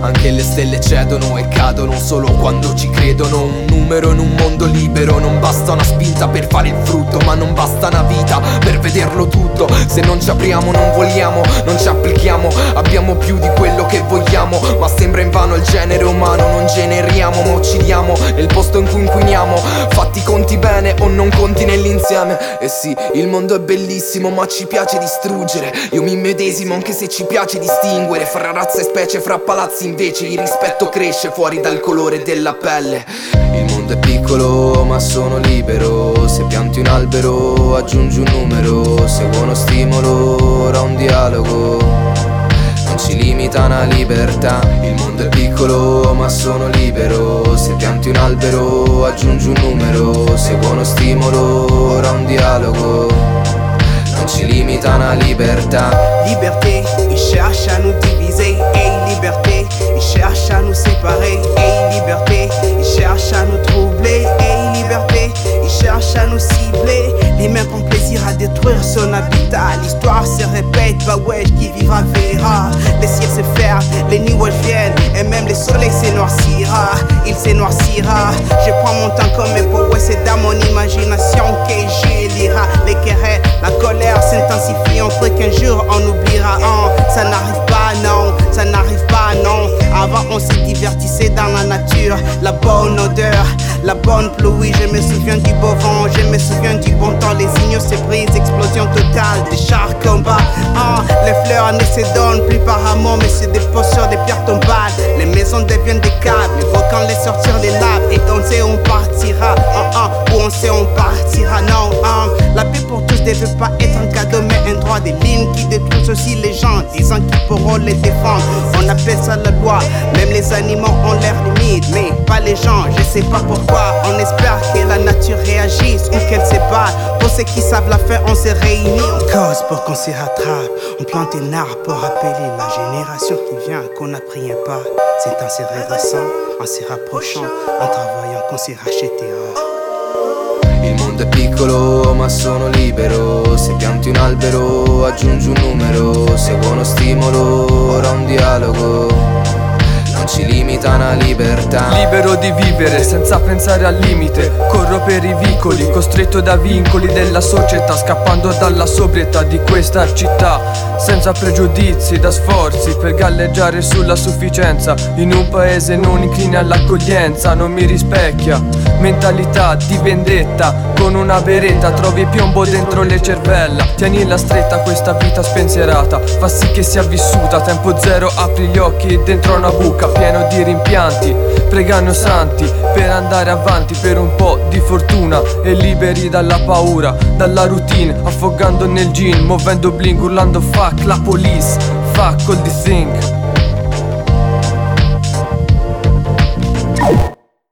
Anche le stelle cedono e cadono solo quando ci credono. Un numero in un mondo libero. Non basta una spinta per fare il frutto, ma non basta una vita per vederlo tutto. Se non ci apriamo non vogliamo, non ci applichiamo. Abbiamo più di quello che vogliamo, ma sembra invano il genere umano. Non generiamo ma uccidiamo nel posto in cui inquiniamo. Fatti conti bene o non conti nell'insieme. E sì, il mondo è bellissimo ma ci piace distruggere. Io mi immedesimo anche se ci piace distinguere fra razza e specie, fra palazzi invece il rispetto cresce fuori dal colore della pelle. Il mondo è piccolo ma sono libero. Se pianti un albero aggiungi un numero. Seguo uno stimolo, ora un dialogo. Non ci limita una libertà. Il mondo è piccolo ma sono libero. Se pianti un albero aggiungi un numero. Seguo uno stimolo, ora un dialogo. Non ci limita una libertà. Liberté, ils cherchent à nous diviser. Hey liberté, ils cherchent à nous séparer. Hey liberté, ils cherchent à nous troubler. Hey liberté, ils cherchent à nous cibler. L'humain prend plaisir à détruire son habitat. L'histoire se répète, bah ouais, qui vivra verra. Les ciels se ferment, les nuages viennent, et même le soleil s'énoircira. Il s'énoircira. Je prends mon temps comme un poète, c'est dans mon imagination que je lira. Les querelles, la colère s'intensifie, on croit qu'un jour on oubliera. Ça n'arrive pas, non, ça n'arrive pas, non. Avant on se divertissait dans la nature, la bonne odeur, la bonne pluie. Je me souviens du beau vent, je me souviens du bon temps. Les signaux se brisent, explosion totale, des chars combat. Les fleurs ne se donnent plus par amour, mais se déposent sur des pierres tombales. Les maisons deviennent des caves, les volcans les sortir des laves. Et on sait où on partira, où on sait où on partira, non. La paix pour tous ne veut pas être un cadeau, mais un droit. Des lignes qui détruisent aussi les gens, disant qu'ils pourront les défendre. On appelle ça la loi, même les animaux ont leurs limites, mais pas les gens, je sais pas pourquoi. On espère que la nature réagisse ou qu'elle se bat. Pour ceux qui savent la faire, on se réunit. On cause pour qu'on se rattrape. On plante un arbre pour rappeler la génération qui vient qu'on n'a pris un pas. C'est en se redressant, en se rapprochant, en travaillant qu'on se rachetera. Il mondo è piccolo ma sono libero. Se pianti un albero aggiungi un numero. Seguo uno stimolo, ora un dialogo. Non ci limita una libertà. Libero di vivere senza pensare al limite. Corro per i vicoli, costretto da vincoli della società, scappando dalla sobrietà di questa città, senza pregiudizi, da sforzi per galleggiare sulla sufficienza. In un paese non incline all'accoglienza, non mi rispecchia. Mentalità di vendetta, con una beretta trovi piombo dentro le cervella. Tienila stretta questa vita spensierata, fa sì che sia vissuta. Tempo zero, apri gli occhi dentro una buca pieno di rimpianti. Pregano santi per andare avanti, per un po' di fortuna e liberi dalla paura, dalla routine, affogando nel gin, muovendo bling, urlando fuck la police, fuck all the thing.